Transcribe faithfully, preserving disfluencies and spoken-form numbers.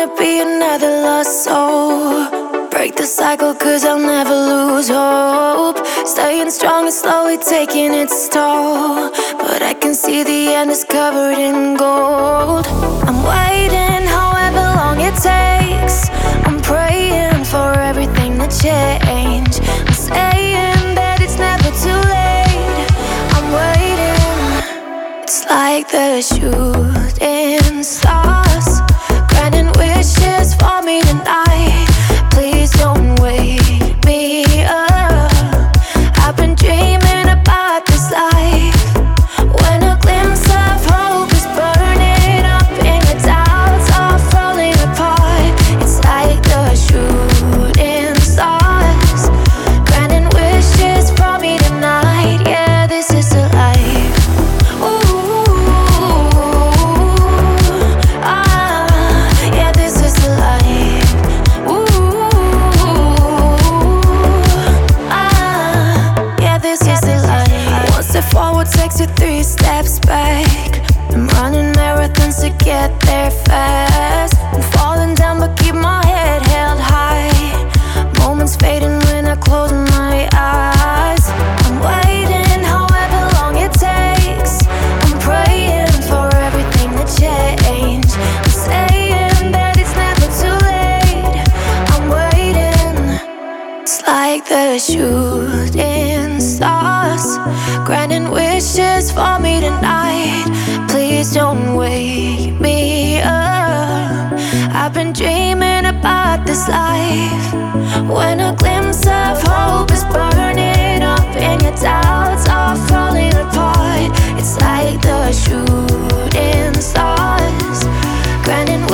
wanna be another lost soul. Break the cycle cause I'll never lose hope. Staying strong and slowly taking its toll, but I can see the end is covered in gold. I'm waiting however long it takes. I'm praying for everything to change. I'm saying that it's never too late. I'm waiting. It's like the shooting stars, granting wishes for me tonight. Please don't wake me up. I've been dreaming about this life. When a glimpse of hope is burning up and your doubts are falling apart. It's like the shooting stars, granting wishes for me tonight. Yeah, this is a life. Ooh, ah, yeah, this is a life. Ooh, ah, yeah, this is a life. One step forward takes you three steps back. I'm running marathons to get there fast. I'm falling down but keep my head held high. Moments fading when I close my eyes. I'm waiting however long it takes. I'm praying for everything to change. I'm saying that it's never too late. I'm waiting. It's like the shooting stars, granting wishes for me tonight. Please don't wake me up. I've been dreaming about this life. When a glimpse of hope is burning up and your doubts are falling apart. It's like the shooting stars, granting